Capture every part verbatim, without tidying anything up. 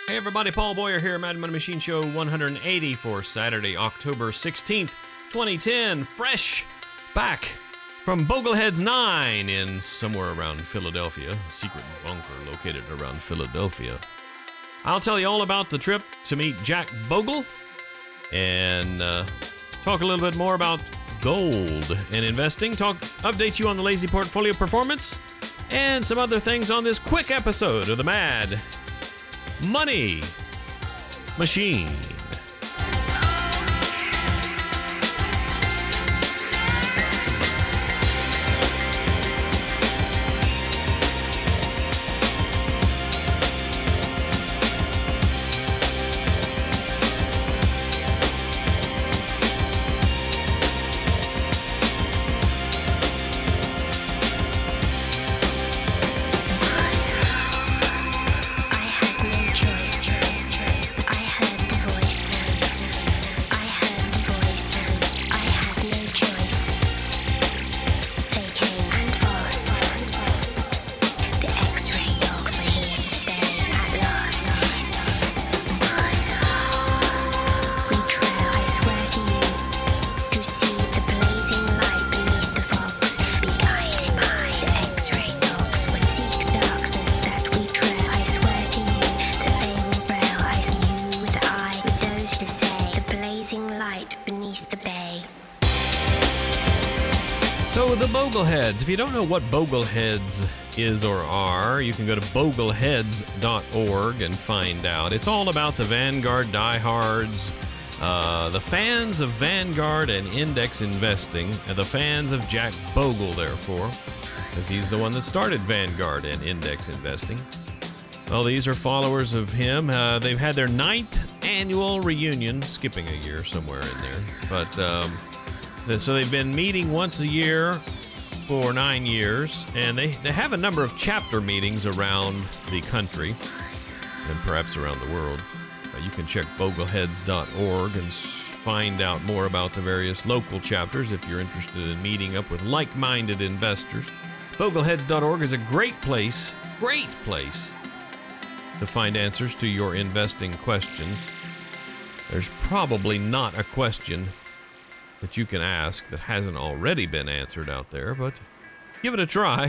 Hey everybody, Paul Boyer here, Mad Money Machine Show one eighty for Saturday, October sixteenth, twenty ten. Fresh back from Bogleheads nine in somewhere around Philadelphia, a secret bunker located around Philadelphia. I'll tell you all about the trip to meet Jack Bogle and uh, talk a little bit more about gold and investing, talk, update you on the Lazy Portfolio performance, and some other things on this quick episode of the Mad Money Machine. So the Bogleheads, if you don't know what Bogleheads is or are, you can go to bogleheads dot org and find out. It's all about the Vanguard diehards, uh, the fans of Vanguard and index investing, and the fans of Jack Bogle, therefore, because he's the one that started Vanguard and index investing. Well, these are followers of him. Uh, they've had their ninth annual reunion, skipping a year somewhere in there, but um, so they've been meeting once a year for nine years, and they, they have a number of chapter meetings around the country and perhaps around the world. Uh, you can check bogleheads dot org and find out more about the various local chapters if you're interested in meeting up with like-minded investors. bogleheads dot org is a great place, great place to find answers to your investing questions. There's probably not a question that you can ask that hasn't already been answered out there, but give it a try.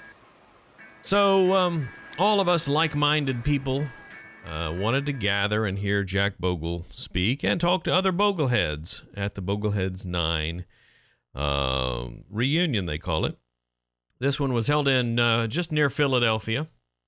So, um, all of us like-minded people uh, wanted to gather and hear Jack Bogle speak and talk to other Bogleheads at the Bogleheads nine uh, reunion, they call it. This one was held in uh, just near Philadelphia.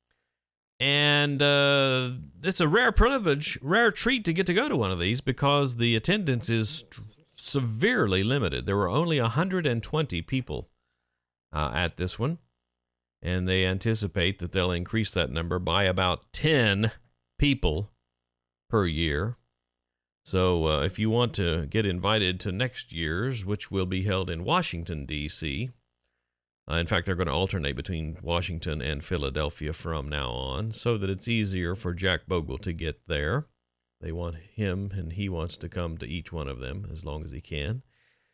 And uh, it's a rare privilege, rare treat to get to go to one of these because the attendance is st- severely limited. There were only one hundred twenty people uh, at this one, and they anticipate that they'll increase that number by about ten people per year. So uh, if you want to get invited to next year's, which will be held in Washington, D C, uh, in fact, they're going to alternate between Washington and Philadelphia from now on so that it's easier for Jack Bogle to get there. They want him, and he wants to come to each one of them as long as he can.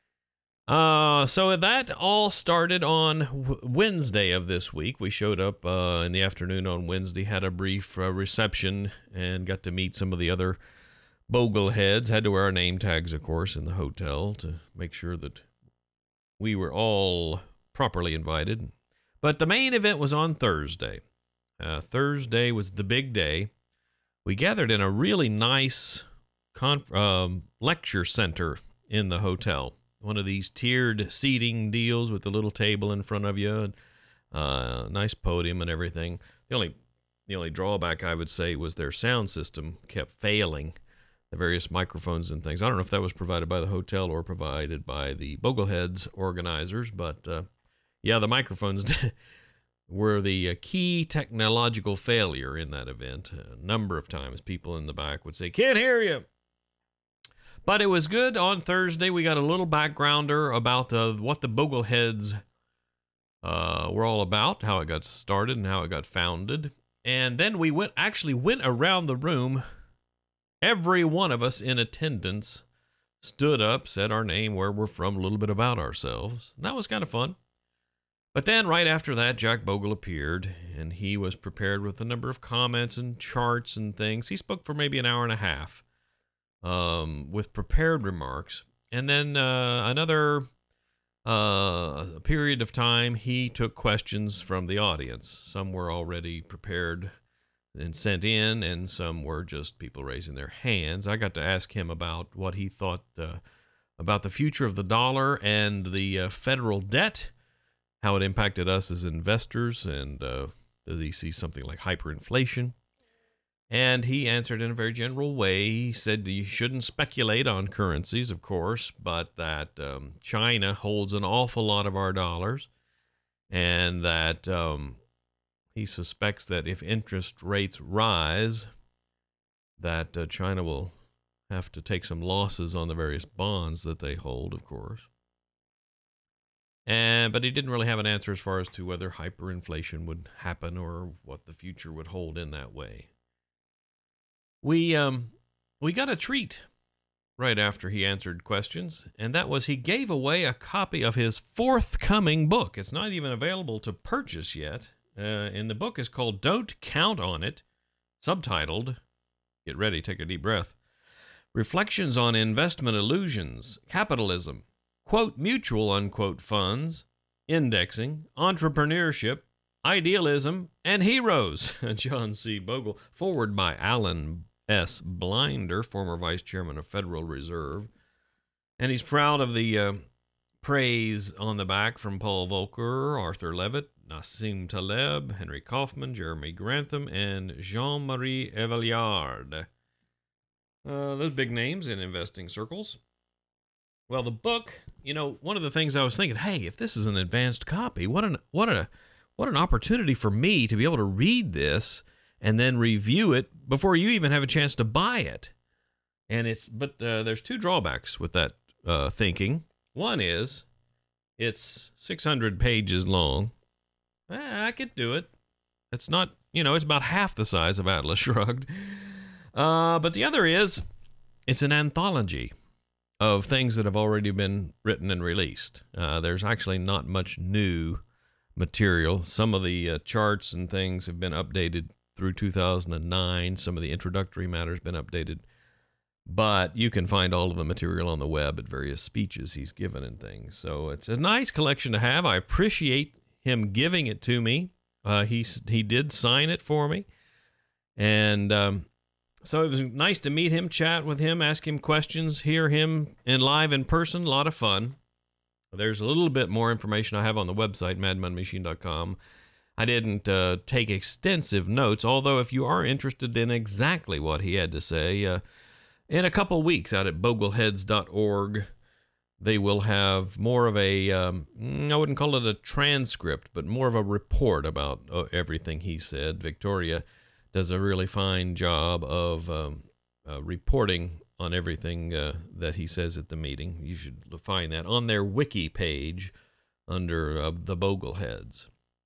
Uh, so that all started on w- Wednesday of this week. We showed up uh, in the afternoon on Wednesday, had a brief uh, reception, and got to meet some of the other Bogleheads. Had to wear our name tags, of course, in the hotel to make sure that we were all properly invited. But the main event was on Thursday. Uh, Thursday was the big day. We gathered in a really nice conf- um, lecture center in the hotel. One of these tiered seating deals with a little table in front of you, and uh, nice podium and everything. The only the only drawback I would say was their sound system kept failing, the various microphones and things. I don't know if that was provided by the hotel or provided by the Bogleheads organizers, but uh, yeah, the microphones were the uh, key technological failure in that event. A number of times people in the back would say, "Can't hear you." But it was good. On Thursday, we got a little backgrounder about uh, what the Bogleheads uh, were all about, how it got started and how it got founded. And then we went actually went around the room. Every one of us in attendance stood up, said our name, where we're from, a little bit about ourselves. And that was kind of fun. But then right after that, Jack Bogle appeared, and he was prepared with a number of comments and charts and things. He spoke for maybe an hour and a half um, with prepared remarks. And then uh, another uh, period of time, he took questions from the audience. Some were already prepared and sent in, and some were just people raising their hands. I got to ask him about what he thought uh, about the future of the dollar and the uh, federal debt, how it impacted us as investors, and uh, does he see something like hyperinflation? And he answered in a very general way. He said you shouldn't speculate on currencies, of course, but that um, China holds an awful lot of our dollars, and that um, he suspects that if interest rates rise, that uh, China will have to take some losses on the various bonds that they hold, of course. And, but he didn't really have an answer as far as to whether hyperinflation would happen or what the future would hold in that way. We um we got a treat right after he answered questions, and that was he gave away a copy of his forthcoming book. It's not even available to purchase yet. Uh, and the book is called Don't Count on It, subtitled, get ready, take a deep breath, Reflections on Investment Illusions, Capitalism, quote, mutual, unquote, funds, indexing, entrepreneurship, idealism, and heroes. John C. Bogle, forward by Alan S. Blinder, former vice chairman of Federal Reserve. And he's proud of the uh, praise on the back from Paul Volcker, Arthur Levitt, Nassim Taleb, Henry Kaufman, Jeremy Grantham, and Jean-Marie Evalard. Uh, those big names in investing circles. Well, the book, you know, one of the things I was thinking, hey, if this is an advanced copy, what an what a what an opportunity for me to be able to read this and then review it before you even have a chance to buy it. And it's but uh, there's two drawbacks with that uh, thinking. One is it's six hundred pages long. Eh, I could do it. It's not, you know, it's about half the size of Atlas Shrugged. Uh, but the other is it's an anthology of things that have already been written and released. Uh, there's actually not much new material. Some of the uh, charts and things have been updated through two thousand nine. Some of the introductory matter has been updated. But you can find all of the material on the web at various speeches he's given and things. So it's a nice collection to have. I appreciate him giving it to me. Uh, he, he did sign it for me. And um, so it was nice to meet him, chat with him, ask him questions, hear him in live in person. A lot of fun. There's a little bit more information I have on the website, mad money machine dot com. I didn't uh, take extensive notes, although if you are interested in exactly what he had to say, uh, in a couple weeks out at bogleheads dot org, they will have more of a, um, I wouldn't call it a transcript, but more of a report about uh, everything he said. Victoria does a really fine job of um, uh, reporting on everything uh, that he says at the meeting. You should find that on their wiki page under uh, the Bogleheads.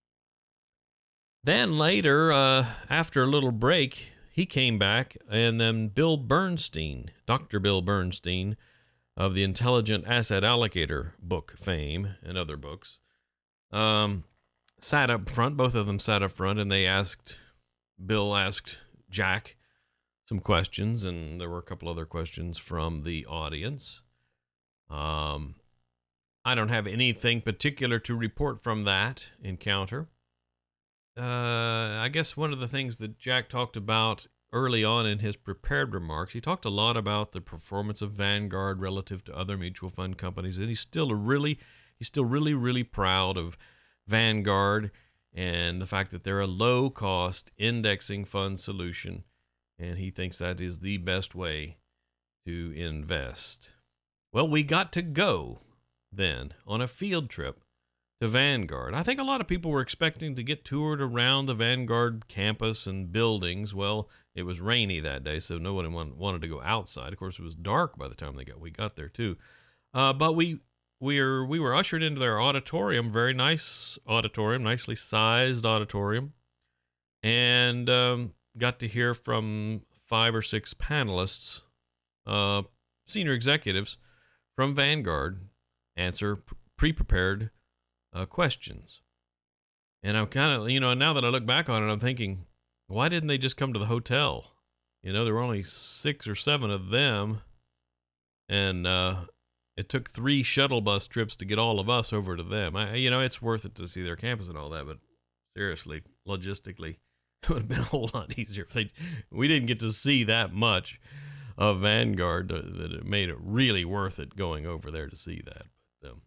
Then later, uh, after a little break, he came back, and then Bill Bernstein, Doctor Bill Bernstein, of the Intelligent Asset Allocator book fame and other books, um, sat up front. Both of them sat up front, and they asked, Bill asked Jack some questions, and there were a couple other questions from the audience. Um, I don't have anything particular to report from that encounter. Uh, I guess one of the things that Jack talked about early on in his prepared remarks, he talked a lot about the performance of Vanguard relative to other mutual fund companies, and he's still a really, he's still really, really proud of Vanguard and the fact that they're a low-cost indexing fund solution, and he thinks that is the best way to invest. Well, we got to go then on a field trip to Vanguard. I think a lot of people were expecting to get toured around the Vanguard campus and buildings. Well, it was rainy that day, so no one wanted to go outside. Of course, it was dark by the time they got we got there too. Uh, but we we were we were ushered into their auditorium, very nice auditorium, nicely sized auditorium, and um, got to hear from five or six panelists, uh, senior executives from Vanguard, answer pre-prepared Uh, questions. And I'm kind of, you know, now that I look back on it, I'm thinking, why didn't they just come to the hotel? You know, there were only six or seven of them. And uh, it took three shuttle bus trips to get all of us over to them. I, you know, it's worth it to see their campus and all that, but seriously, logistically, it would have been a whole lot easier if they, we didn't get to see that much of Vanguard uh, that it made it really worth it going over there to see that. But, um,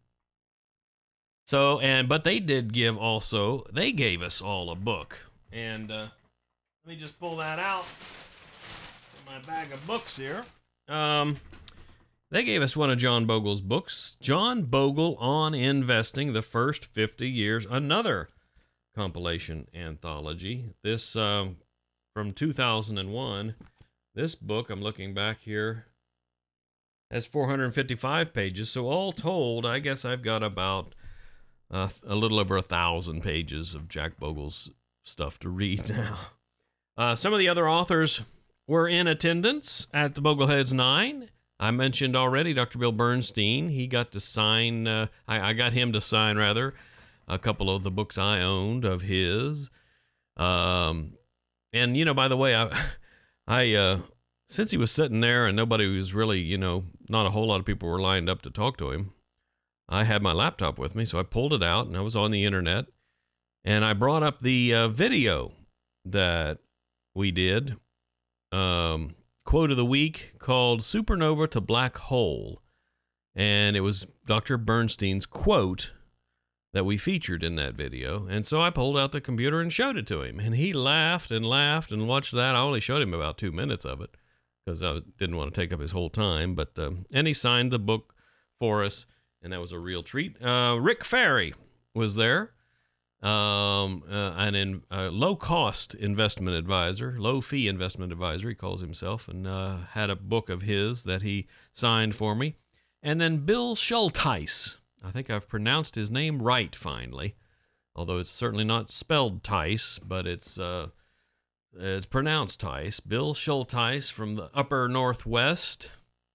so, and, but they did give also, they gave us all a book. And uh, let me just pull that out from my bag of books here. Um, they gave us one of John Bogle's books, John Bogle on Investing, the First fifty Years, another compilation anthology. This um, from two thousand one. This book, I'm looking back here, has four hundred fifty-five pages. So all told, I guess I've got about uh, a little over a thousand pages of Jack Bogle's stuff to read now. Uh, some of the other authors were in attendance at the Bogleheads nine. I mentioned already Doctor Bill Bernstein. He got to sign, uh, I, I got him to sign, rather, a couple of the books I owned of his. Um, and, you know, by the way, I, I uh, since he was sitting there and nobody was really, you know, not a whole lot of people were lined up to talk to him, I had my laptop with me, so I pulled it out, and I was on the internet, and I brought up the uh, video that we did, um, quote of the week, called Supernova to Black Hole. And it was Doctor Bernstein's quote that we featured in that video. And so I pulled out the computer and showed it to him. And he laughed and laughed and watched that. I only showed him about two minutes of it because I didn't want to take up his whole time. But um, and he signed the book for us, and that was a real treat. Uh, Rick Ferry was there. Um, uh, an in, uh, low-cost investment advisor, low-fee investment advisor, he calls himself, and uh, had a book of his that he signed for me. And then Bill Schultheis. I think I've pronounced his name right, finally, although it's certainly not spelled Tice, but it's uh, it's pronounced Tice. Bill Schultheis from the upper Northwest.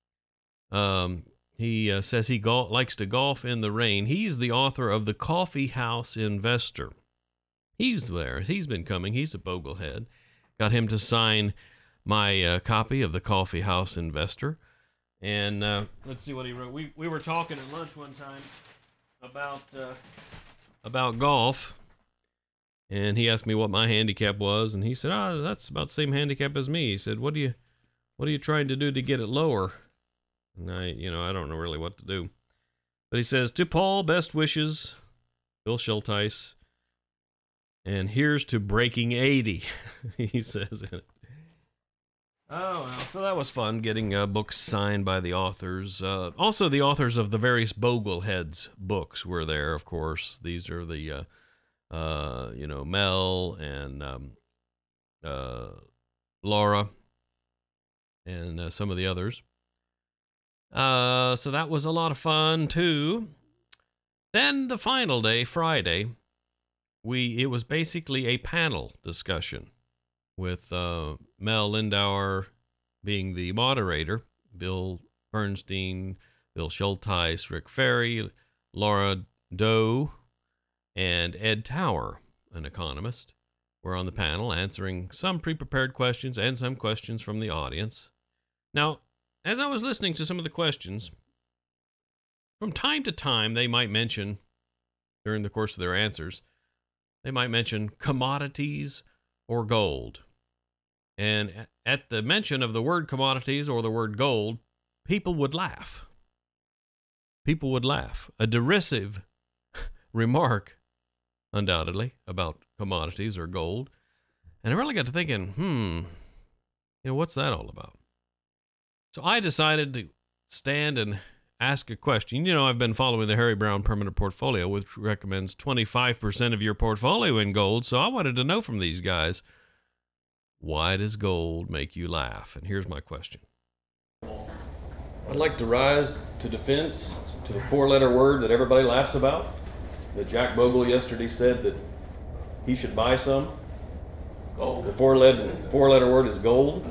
Um... He uh, says he go- likes to golf in the rain. He's the author of The Coffee House Investor. He's there. He's been coming. He's a Boglehead. Got him to sign my uh, copy of The Coffee House Investor. And uh, let's see what he wrote. We we were talking at lunch one time about uh, about golf, and he asked me what my handicap was, and he said, "Ah, oh, that's about the same handicap as me." He said, "What do you what are you trying to do to get it lower?" And I, you know, I don't know really what to do. But he says, to Paul, best wishes, Bill Schultheis. And here's to breaking eighty, he says in it. Oh, well, so that was fun, getting uh, books signed by the authors. Uh, also, the authors of the various Bogleheads books were there, of course. These are the, uh, uh, you know, Mel and um, uh, Laura and uh, some of the others. Uh, so that was a lot of fun too. Then the final day, Friday, we it was basically a panel discussion with uh, Mel Lindauer being the moderator, Bill Bernstein, Bill Schultheis, Rick Ferry, Laura Doe, and Ed Tower, an economist, were on the panel answering some pre-prepared questions and some questions from the audience. Now, as I was listening to some of the questions, from time to time, they might mention, during the course of their answers, they might mention commodities or gold. And at the mention of the word commodities or the word gold, people would laugh. People would laugh. A derisive remark, undoubtedly, about commodities or gold. And I really got to thinking, hmm, you know, what's that all about? So I decided to stand and ask a question. You know, I've been following the Harry Brown Permanent Portfolio, which recommends twenty-five percent of your portfolio in gold. So I wanted to know from these guys, why does gold make you laugh? And here's my question. I'd like to rise to defense to the four-letter word that everybody laughs about, that Jack Bogle yesterday said that he should buy some. Gold. The four-letter, four-letter word is gold.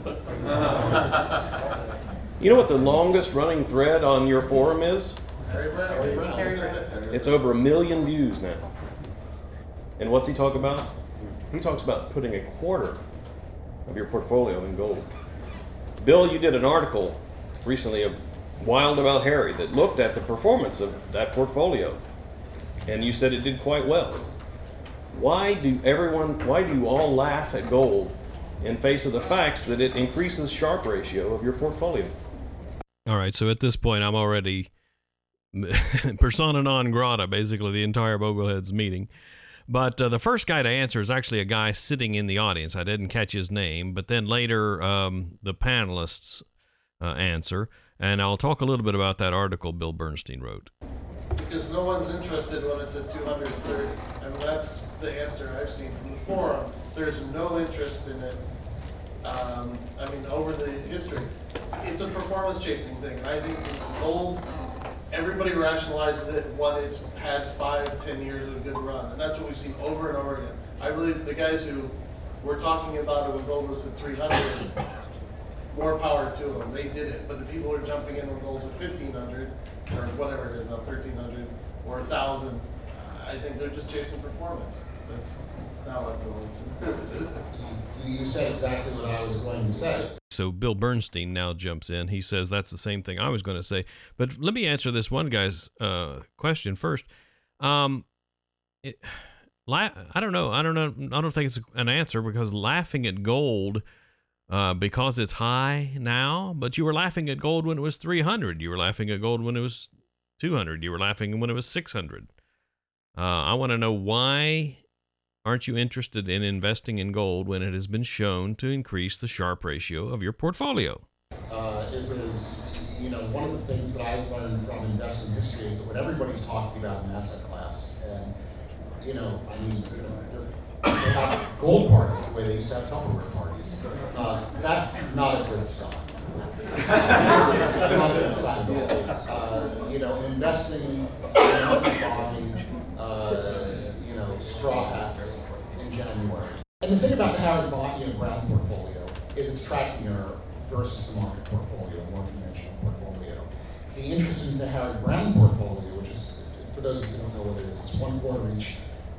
You know what the longest running thread on your forum is? It's over a million views now. And what's he talk about? He talks about putting a quarter of your portfolio in gold. Bill, you did an article recently of Wild About Harry that looked at the performance of that portfolio, and you said it did quite well. Why do everyone, why do you all laugh at gold in face of the facts that it increases Sharpe ratio of your portfolio? All right, so at this point, I'm already persona non grata, basically, the entire Bogleheads meeting. But uh, the first guy to answer is actually a guy sitting in the audience. I didn't catch his name, but then later um, the panelists uh, answer, and I'll talk a little bit about that article Bill Bernstein wrote. Because no one's interested when it's at two hundred thirty. And that's the answer I've seen from the forum. There's no interest in it. Um, I mean, over the history. It's a performance chasing thing. And I think gold, everybody rationalizes it when it's had five, ten years of a good run. And that's what we've seen over and over again. I believe the guys who were talking about it when gold was at three hundred, more power to them. They did it. But the people who are jumping in when gold's at fifteen hundred, or whatever it is now, thirteen hundred or one thousand, I think they're just chasing performance. That's not what I'm going to. You said exactly what I was going to say. So Bill Bernstein now jumps in. He says that's the same thing I was going to say. But let me answer this one guy's uh, question first. Um, it, la- I don't know. I don't know. I don't think it's an answer, because laughing at gold uh, because it's high now, but you were laughing at gold when it was three hundred. You were laughing at gold when it was two hundred. You were laughing when it was six hundred. Uh, I want to know, why aren't you interested in investing in gold when it has been shown to increase the Sharpe ratio of your portfolio? Uh, is, is, you know, one of the things that I've learned from investing history is that what everybody's talking about in asset class, and, you know, I mean, you know, they have gold parties the way they used to have Tupperware parties. Uh, that's not a good sign. Not a good sign. Uh, you know, investing in buying, uh, you know, straw hats in January. And the thing about the Howard Bond, you know, Brown portfolio is it's tracking error versus the market portfolio, more conventional portfolio. The interest in the Howard Brown portfolio, which is, for those of you who don't know what it is, it's one quarter each.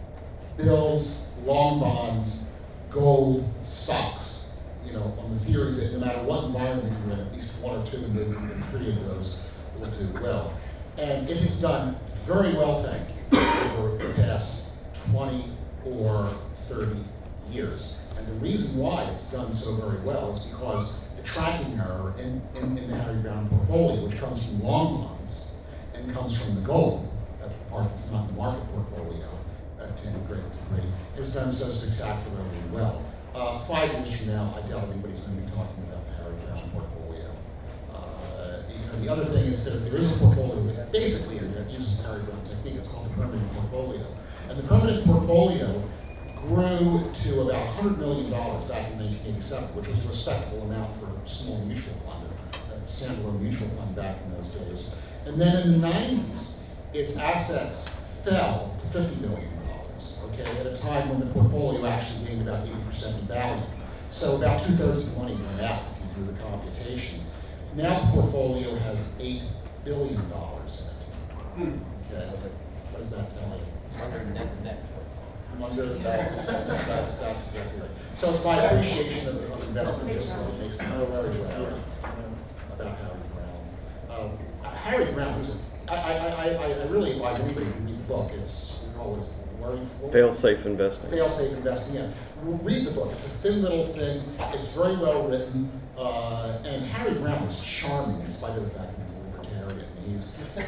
Bills, long bonds, gold, stocks, you know, on the theory that no matter what environment you're in, at least one or two, and maybe even three of those will do well. And it has done very well, thank you, over the past twenty or thirty years. And the reason why it's done so very well is because the tracking error in, in, in the Harry Brown portfolio, which comes from long bonds and comes from the gold, that's the part that's not in the market portfolio, to a great degree, has done so spectacularly well. Uh, five years from now, I doubt anybody's going to be talking about the Harry Brown portfolio. Uh, you know, the other thing is that there is a portfolio that basically uses the Harry Brown technique. It's called the permanent portfolio. And the permanent portfolio grew to about one hundred million dollars back in nineteen eighty-seven, which was a respectable amount for a small mutual fund, a standalone mutual fund back in those days. And then in the nineties, its assets fell to fifty million dollars, okay, at a time when the portfolio actually gained about eighty percent in value. So about two-thirds of the money went out, if you do the computation. Now the portfolio has eight billion dollars in it. Okay, what does that tell you? Under net to net. Under, that's, that's, that's exactly right. So it's my appreciation of, of investment history that makes me very proud about Harry Brown. Um, Harry Brown, who's, I, I, I, I really advise anybody to read the book. It's always worry. Fail-safe investing. Fail-safe investing, yeah. Read the book. It's a thin little thing. It's very well written. Uh, and Harry Brown is charming in spite of the fact that he's a libertarian. He's, he's,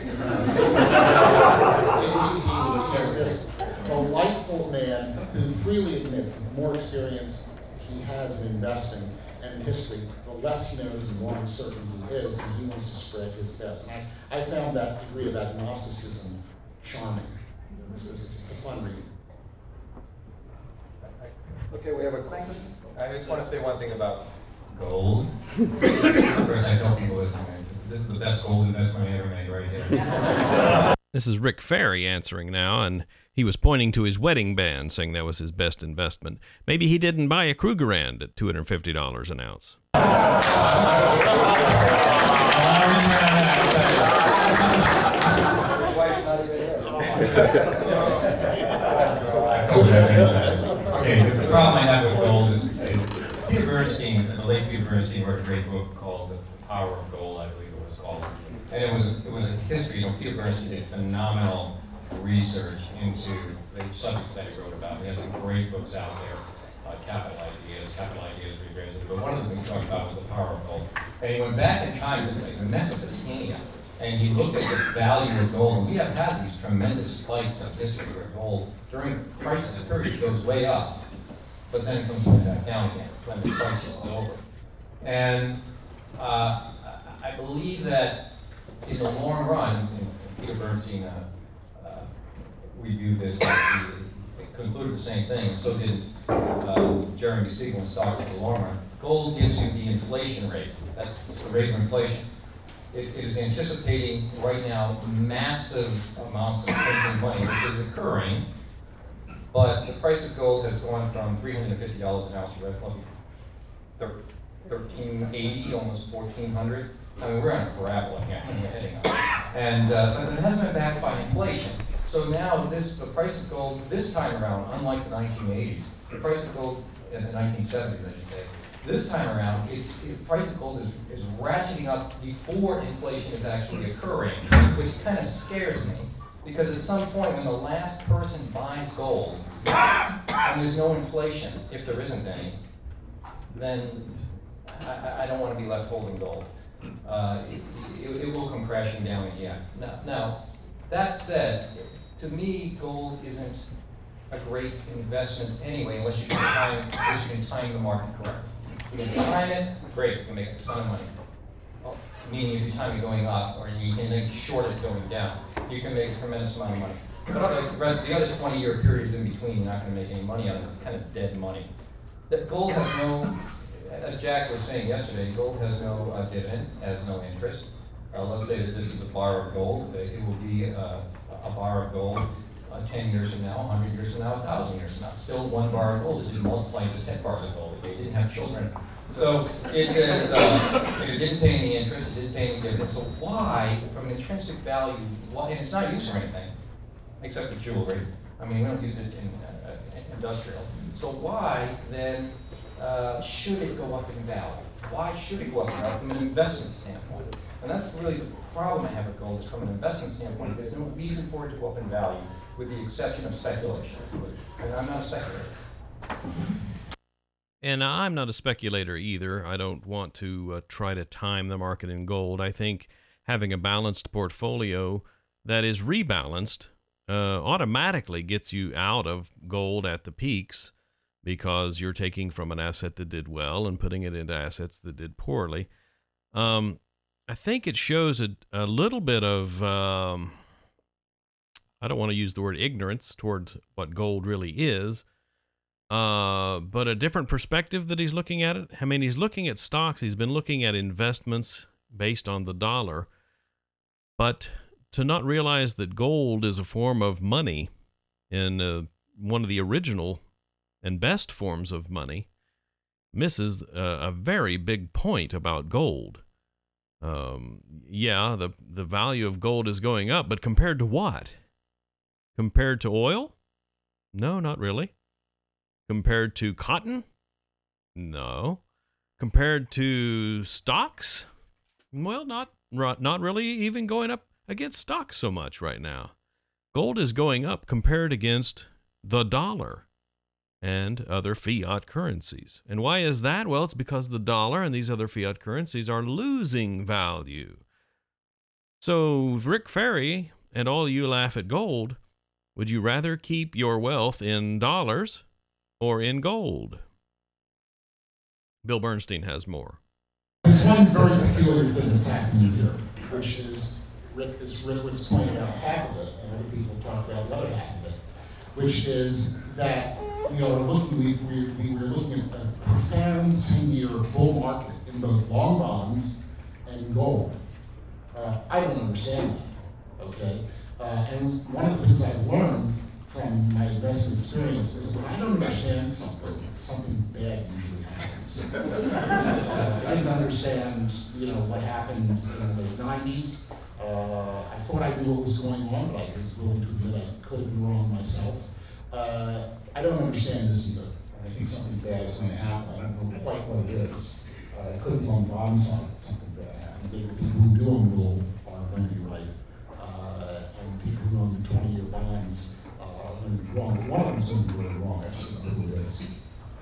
he's, he's this delightful man who freely admits the more experience he has in investing and in history, the less he knows and more uncertain he is, and he wants to spread his bets. And I, I found that degree of agnosticism charming. It's, it's, it's a fun read. Okay, we have a question. I just want to say one thing about gold. Of course, I tell people this, this is the best gold investment I ever made right here. This is Rick Ferry answering now, and he was pointing to his wedding band, saying that was his best investment. Maybe he didn't buy a Krugerrand at two hundred fifty dollars an ounce. I hope that makes sense. Okay, because the problem I have with gold is, uh, Peter Bernstein, the late Peter Bernstein, wrote a great book called The Power of Gold, I believe it was called. And it was it was a history. You know, Peter Bernstein did phenomenal research into the subjects that he wrote about. He has some great books out there, uh, Capital Ideas, Capital Ideas Revisited. But one of them he talked about was the power of gold. And he went back in time to like Mesopotamia, and he looked at the value of gold. And we have had these tremendous spikes of history where gold, during the crisis period, goes way up, but then it comes back down again when the crisis is over. And uh, I believe that in the long run, and Peter Bernstein uh, uh, reviewed this, uh, he concluded the same thing, and so did uh, Jeremy Siegel in Stocks in the Long Run. Gold gives you the inflation rate. That's it's the rate of inflation. It, it is anticipating right now massive amounts of printing money, which is occurring, but the price of gold has gone from three hundred fifty dollars an ounce to thirteen eighty, almost fourteen hundred. I mean, we're on a parabola here, we're heading up. And, uh, but it hasn't been backed by inflation. So now this, the price of gold this time around, unlike the nineteen eighties, the price of gold in the nineteen seventies, I should say, this time around, it's, the price of gold is, is ratcheting up before inflation is actually occurring, which kind of scares me. Because at some point when the last person buys gold, and there's no inflation, if there isn't any, then I, I don't want to be left holding gold. Uh, it, it, it will come crashing down again. Now, now, that said, to me, gold isn't a great investment anyway, unless you can time, unless you can time the market correctly. If you can time it, great, you can make a ton of money. Well, meaning if you time it going up, or you can then short it going down, you can make a tremendous amount of money. But the rest, the other twenty-year periods in between, you're not going to make any money on it. It's kind of dead money. That gold has no. As Jack was saying yesterday, gold has no uh, dividend, has no interest. Uh, let's say that this is a bar of gold. It will be uh, a bar of gold uh, ten years from now, one hundred years from now, one thousand years from now. Still one bar of gold. It didn't multiply into ten bars of gold. It didn't have children. So it, is, uh, it didn't pay any interest. It didn't pay any dividend. So why, from an intrinsic value, why, and it's not used for anything, except for jewelry. I mean, we don't use it in uh, industrial. So why then Uh, should it go up in value? Why should it go up in value from an investment standpoint? And that's really the problem I have with gold, is from an investment standpoint, there's no reason for it to go up in value, with the exception of speculation. And I'm not a speculator. And I'm not a speculator either. I don't want to uh, try to time the market in gold. I think having a balanced portfolio that is rebalanced uh, automatically gets you out of gold at the peaks, because you're taking from an asset that did well and putting it into assets that did poorly. Um, I think it shows a, a little bit of, um, I don't want to use the word ignorance towards what gold really is, uh, but a different perspective that he's looking at it. I mean, he's looking at stocks. He's been looking at investments based on the dollar, but to not realize that gold is a form of money in uh, one of the original and best forms of money misses a, a very big point about gold. Um, yeah, the, the value of gold is going up, but compared to what? Compared to oil? No, not really. Compared to cotton? No. Compared to stocks? Well, not, not really even going up against stocks so much right now. Gold is going up compared against the dollar and other fiat currencies. And why is that? Well, it's because the dollar and these other fiat currencies are losing value. So, Rick Ferry and all you laugh at gold, would you rather keep your wealth in dollars or in gold? Bill Bernstein has more. There's one very peculiar thing that's happening here, which is, Rick, as Rick was pointing out half of it, and other people talked about the other half of it, which is that you know, we're looking, we, we, we were looking at a profound ten-year bull market in both long bonds and gold. Uh, I don't understand that, okay? Uh, and one of the things I've learned from my investment experience is when I don't understand something, something bad usually happens. uh, I didn't understand, you know, what happened in the nineties. Uh, I thought I knew what was going on, but I was willing to admit I could have been wrong myself. uh, I don't understand this either. I think something bad is going to happen. I don't know quite what it is. Uh, it could be on the bond side that something bad happens. Maybe the people who do own gold are going to be right. Uh, and people who own twenty-year bonds uh, are going to be wrong. But one of them is going to be really wrong. I just don't know who it is.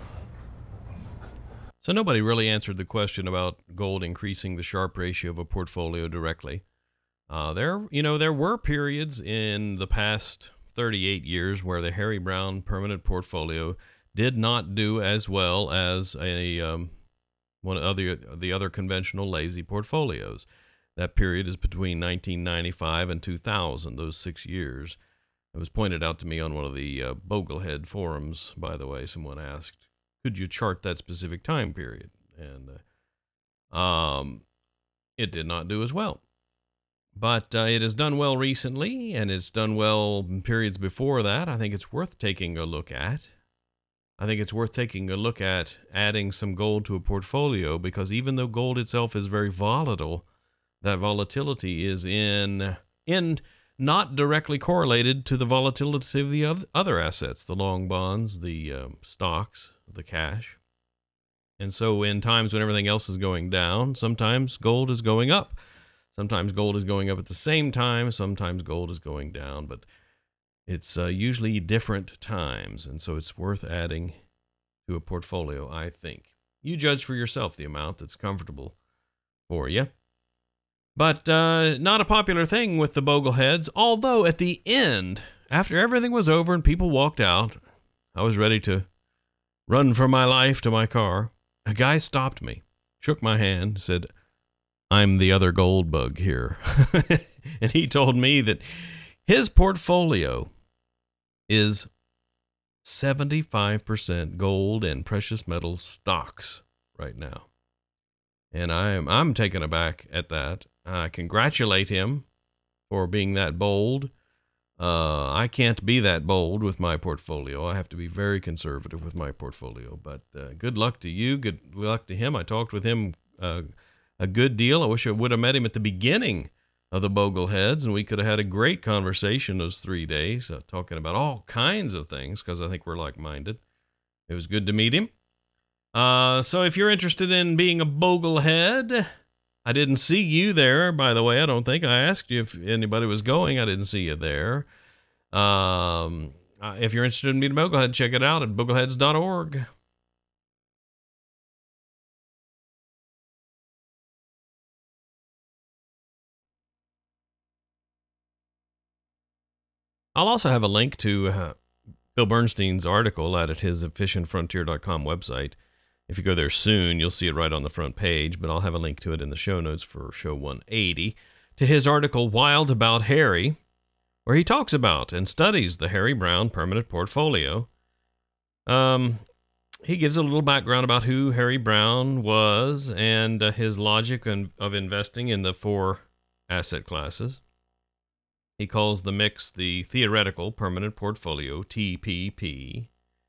So nobody really answered the question about gold increasing the Sharpe ratio of a portfolio directly. Uh, there, you know, there were periods in the past thirty-eight years where the Harry Browne permanent portfolio did not do as well as a um, one of the the other conventional lazy portfolios. That period is between nineteen ninety-five and two thousand. Those six years. It was pointed out to me on one of the uh, Boglehead forums. By the way, someone asked, "Could you chart that specific time period?" And uh, um, it did not do as well. But uh, it has done well recently, and it's done well in periods before that. I think it's worth taking a look at. I think it's worth taking a look at adding some gold to a portfolio, because even though gold itself is very volatile, that volatility is in in not directly correlated to the volatility of the other assets, the long bonds, the um, stocks, the cash. And so in times when everything else is going down, sometimes gold is going up. Sometimes gold is going up at the same time. Sometimes gold is going down, but it's uh, usually different times. And so it's worth adding to a portfolio, I think. You judge for yourself the amount that's comfortable for you. But uh, not a popular thing with the Bogleheads, although at the end, after everything was over and people walked out, I was ready to run for my life to my car. A guy stopped me, shook my hand, said, "I'm the other gold bug here." And he told me that his portfolio is seventy-five percent gold and precious metals stocks right now. And I'm I'm taken aback at that. I congratulate him for being that bold. Uh, I can't be that bold with my portfolio. I have to be very conservative with my portfolio. But uh, good luck to you. Good luck to him. I talked with him uh, a good deal. I wish I would have met him at the beginning of the Bogleheads, and we could have had a great conversation those three days, uh, talking about all kinds of things, because I think we're like-minded. It was good to meet him. Uh, so if you're interested in being a Boglehead, I didn't see you there, by the way. I don't think I asked you if anybody was going. I didn't see you there. Um, uh, if you're interested in being a Boglehead, check it out at bogleheads dot org. I'll also have a link to uh, Bill Bernstein's article out at his efficient frontier dot com website. If you go there soon, you'll see it right on the front page, but I'll have a link to it in the show notes for show one eighty, to his article, Wild About Harry, where he talks about and studies the Harry Browne permanent portfolio. Um, he gives a little background about who Harry Browne was and uh, his logic in, of investing in the four asset classes. He calls the mix the Theoretical Permanent Portfolio, T P P.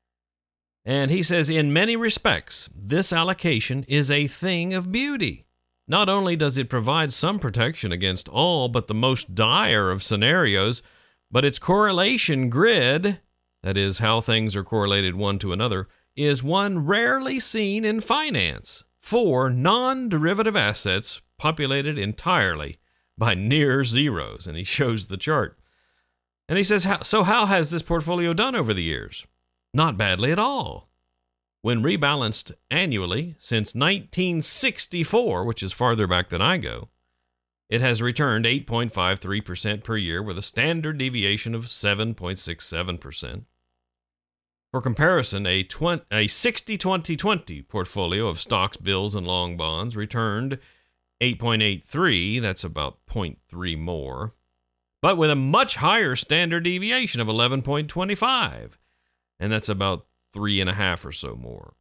And he says, in many respects, this allocation is a thing of beauty. Not only does it provide some protection against all but the most dire of scenarios, but its correlation grid, that is, how things are correlated one to another, is one rarely seen in finance. Four non-derivative assets populated entirely by near zeros, and he shows the chart. And he says, so how has this portfolio done over the years? Not badly at all. When rebalanced annually since nineteen sixty-four, which is farther back than I go, it has returned eight point five three percent per year with a standard deviation of seven point six seven percent. For comparison, a, twenty, a sixty twenty twenty portfolio of stocks, bills, and long bonds returned eight point eight three, that's about zero point three more, but with a much higher standard deviation of eleven point two five. And that's about three and a half or so more.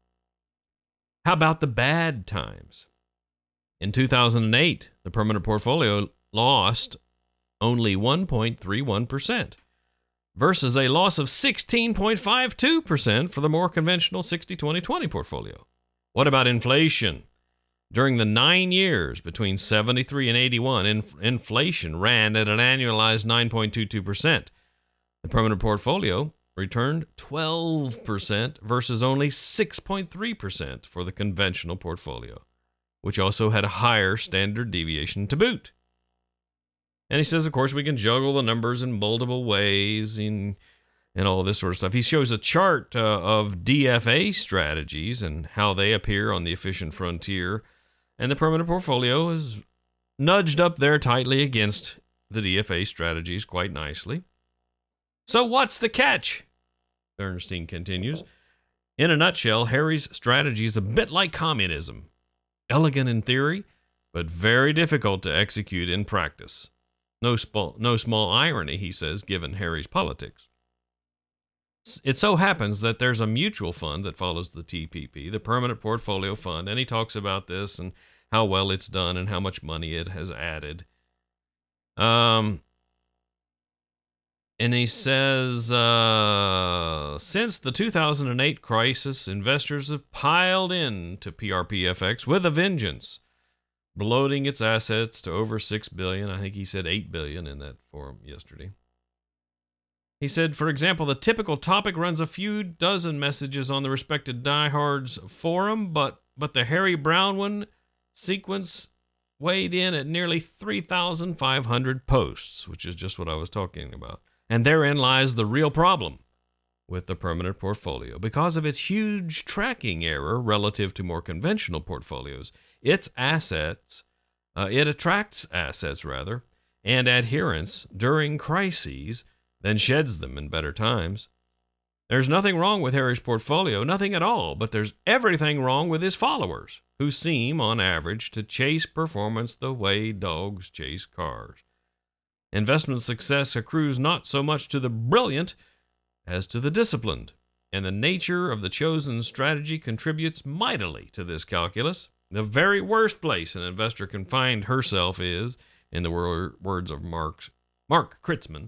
How about the bad times? In two thousand eight, the permanent portfolio lost only one point three one percent versus a loss of sixteen point five two percent for the more conventional sixty twenty twenty portfolio. What about inflation? During the nine years between seventy-three and eighty-one, inf- inflation ran at an annualized nine point two two percent. The permanent portfolio returned twelve percent versus only six point three percent for the conventional portfolio, which also had a higher standard deviation to boot. And he says, of course, we can juggle the numbers in multiple ways and, and all this sort of stuff. He shows a chart uh, of D F A strategies and how they appear on the efficient frontier, and the permanent portfolio is nudged up there tightly against the D F A strategies quite nicely. So what's the catch? Bernstein continues. In a nutshell, Harry's strategy is a bit like communism. Elegant in theory, but very difficult to execute in practice. No, sp- no small irony, he says, given Harry's politics. It so happens that there's a mutual fund that follows the T P P, the Permanent Portfolio Fund, and he talks about this and how well it's done and how much money it has added. Um, and he says, uh, since the two thousand eight crisis, investors have piled in to P R P F X with a vengeance, bloating its assets to over six billion dollars. I think he said eight billion dollars in that forum yesterday. He said, for example, the typical topic runs a few dozen messages on the respected diehards forum, but, but the Harry Browne one sequence weighed in at nearly three thousand five hundred posts, which is just what I was talking about. And therein lies the real problem with the permanent portfolio. Because of its huge tracking error relative to more conventional portfolios, its assets, uh, it attracts assets, rather, and adherents during crises, then sheds them in better times. There's nothing wrong with Harry's portfolio, nothing at all, but there's everything wrong with his followers, who seem, on average, to chase performance the way dogs chase cars. Investment success accrues not so much to the brilliant as to the disciplined, and the nature of the chosen strategy contributes mightily to this calculus. The very worst place an investor can find herself is, in the wor- words of Mark's, Mark Kritzman,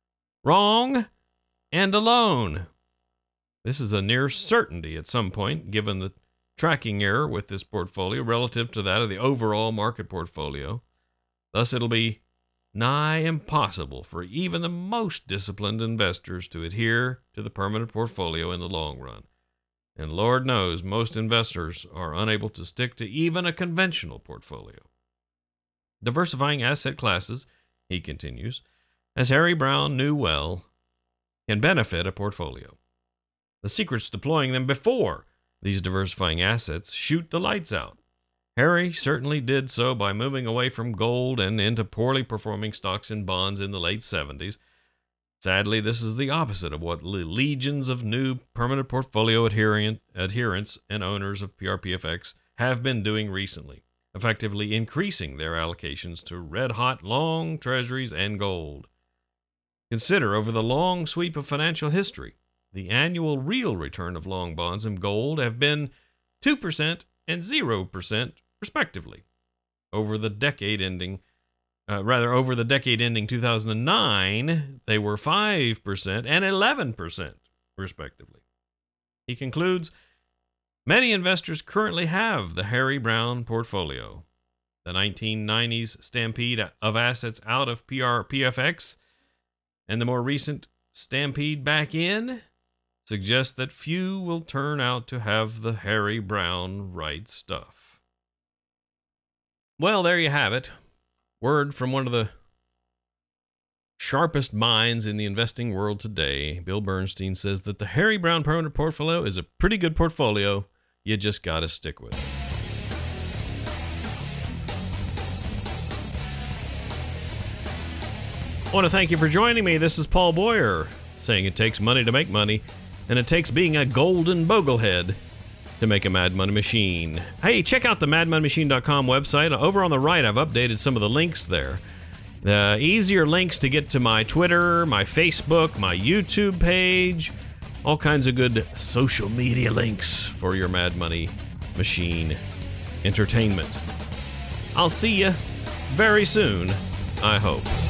wrong and alone. This is a near certainty at some point, given the tracking error with this portfolio relative to that of the overall market portfolio. Thus, it'll be nigh impossible for even the most disciplined investors to adhere to the permanent portfolio in the long run. And Lord knows most investors are unable to stick to even a conventional portfolio. Diversifying asset classes, he continues, as Harry Browne knew well, can benefit a portfolio. The secret's deploying them before these diversifying assets shoot the lights out. Harry certainly did so by moving away from gold and into poorly performing stocks and bonds in the late seventies. Sadly, this is the opposite of what legions of new permanent portfolio adherent, adherents and owners of P R P F X have been doing recently, effectively increasing their allocations to red-hot long treasuries and gold. Consider, over the long sweep of financial history, the annual real return of long bonds and gold have been two percent and zero percent, respectively. Over the decade ending, uh, rather, over the decade ending two thousand nine, they were five percent and eleven percent, respectively. He concludes, many investors currently have the Harry Browne portfolio. The nineteen nineties stampede of assets out of P R P F X and the more recent stampede back in suggest that few will turn out to have the Harry Browne right stuff. Well, there you have it. Word from one of the sharpest minds in the investing world today. Bill Bernstein says that the Harry Browne permanent portfolio is a pretty good portfolio. You just got to stick with it. I want to thank you for joining me. This is Paul Boyer, saying it takes money to make money, and it takes being a golden boglehead to make a Mad Money Machine. Hey, check out the mad money machine dot com website. Over on the right, I've updated some of the links there. The easier links to get to my Twitter, my Facebook, my YouTube page, all kinds of good social media links for your Mad Money Machine entertainment. I'll see you very soon, I hope.